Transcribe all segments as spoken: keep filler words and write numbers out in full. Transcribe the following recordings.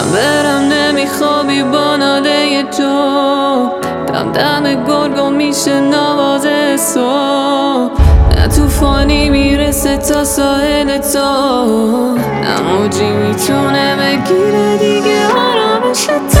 من برم نمیخوابی با ناله تو، دم دم گرگو میشه نواز صبح. نه توفانی میرسه تا ساحل تو، نه موجی میتونه بگیره دیگه آرامش تو.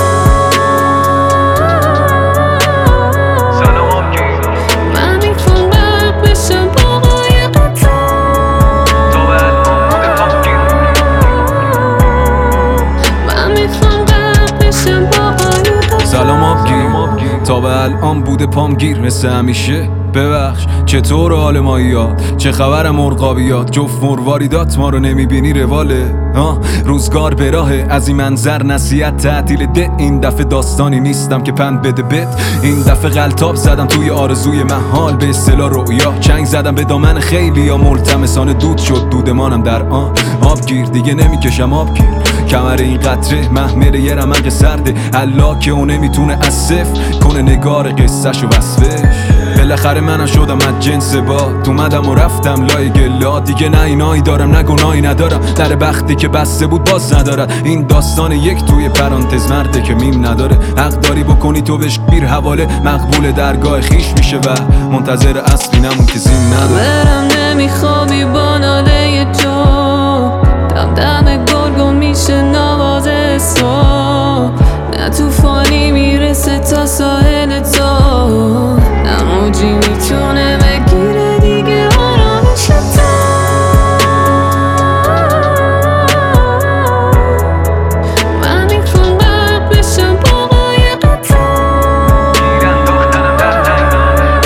سلام آبگیر، تا به الان بوده پام گیر مثل همیشه. ببخش چطور حال ماییات، چه خبر مرغابیات؟ جفت مرواریدات ما رو نمیبینی رواله ها. روزگار به راه از این منظر نصیحت تعطیل ده. این دفعه داستانی نیستم که پند بده بت. این دفعه غلطاب زدم توی آرزوی محال، به اصطلاح رؤیا چنگ زدم به دامن خیلی یا ملتمسانه دود شد دودمانم در آن. آبگیر دیگه نمیکشم آبگیر، کمر این قطره محمل یه رمق سرده. الله که اون نمیتونه از صفر کنه نگار قصه‌شو وصفش. بالاخره منم شدم از جنس باد، اومدم و رفتم لای گلا. دیگه نه اینایی دارم نه گناهی ندارم، در بختی که بسته بود باز ندارد. این داستان یک توی پرانتز مرده که میم نداره. حق داری بکنی تو بهش گیر حواله، مقبول درگاه خیش میشه و منتظر اصلی نمون که زین نداره. برم نمیخوابی با ناله تو، دم دم گرگو میشه نواز صبح. نه توفانی میرسه تا ساحل تو، نه موجی میتونه بگیره دیگه آرامش تو. من میخوام برق بشم با قایق تو، گیرن دخترم در تنگنامه.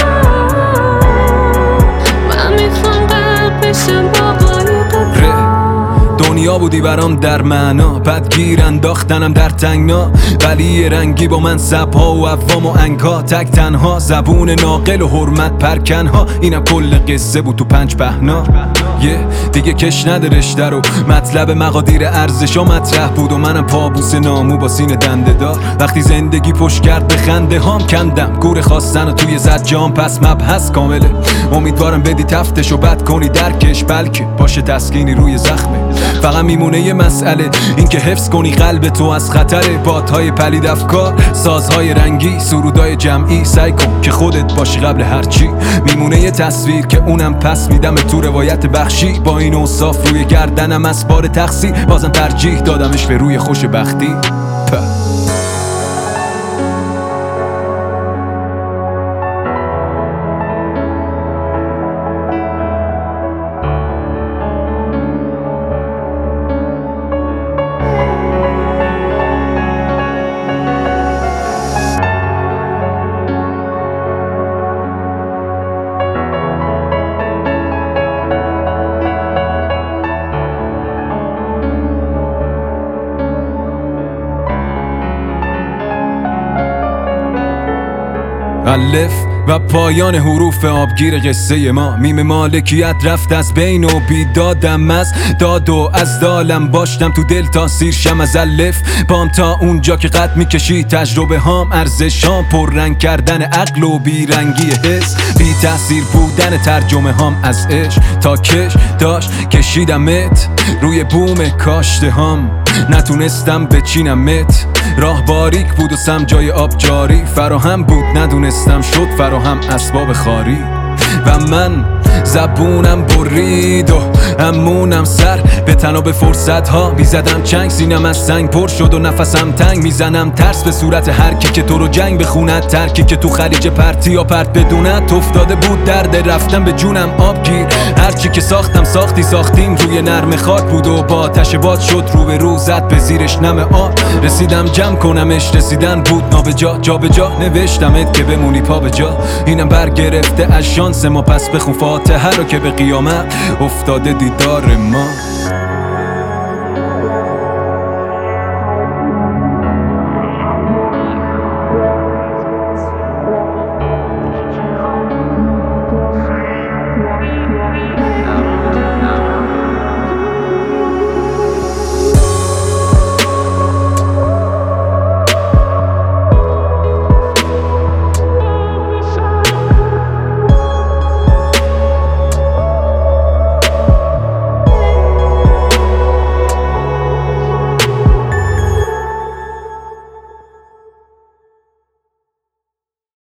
من میخوام برق بشم با قایق تو. دنیا بودی برام در معنا، بعد گیر انداختنم در تنگنا. ولی یه رنگی با من سبها و عوام و انگها، تک تنها زبون ناقل و حرمت پرکنها. اینم کل قصه بود تو پنج پهنا. یه دیگه کش نده رشته رو، مطلب مقادیر ارزشا مطرح بود و منم پابوس نامو با سینه دنده دار. وقتی زندگی پشت کرد به خنده هام کندم گور خواستن و توی زجام، پس مبحث کامله. امیدوارم بدی تفتش و بد کنی درکش، بلکه باشه تسکینی روی زخمه. فقط میمونه یه مسئله، این که حفظ کنی قلب تو از خطر بادهای پلید افکار، سازهای رنگی، سرودای جمعی. سعی کن که خودت باشی قبل هرچی. میمونه یه تصویر که اونم پس میدم تو روایت بخشی. با این اوصاف روی گردنم اسبار تقصیر، بازم ترجیح دادمش به روی خوشبختی. الف و پایان حروف آبگیر قصه ما. میم مالکیت رفت از بین و بیدادم از داد و از دالم باشتم تو دل تا سیر شم از الف بام تا اونجا که قد میکشی تجربه هام ارزشام پر رنگ کردن عقل و بیرنگی حس بی تاثیر بودن ترجمه هام از عشق تا کش داشت کشیدمت روی بوم کاشته هام نتونستم بچینمت راه باریک بود و سم جای آب جاری فراهم بود ندونستم شد فراهم اسباب خاری و من زبونم برید و همونم سر به تناب فرصت ها میزدم چنگ سینم از سنگ پر شد و نفسم تنگ میزنم ترس به صورت هر کی که تو رو جنگ بخوند ترکی که تو خلیج پرتی یا پرت بدونت افتاده بود درد رفتم به جونم آبگیر هرچی که ساختم ساختی ساختیم روی نرم خاک بود و با آتش باد شد رو به رو زد به زیرش نم آب رسیدم جمع کنمش رسیدن بود نابجا جا به جا نوشتمت که بمونی پا به جا اینم برگرفته از شانس ما پس بخون فاتحه رو که به قیامت افتاده دیدار ما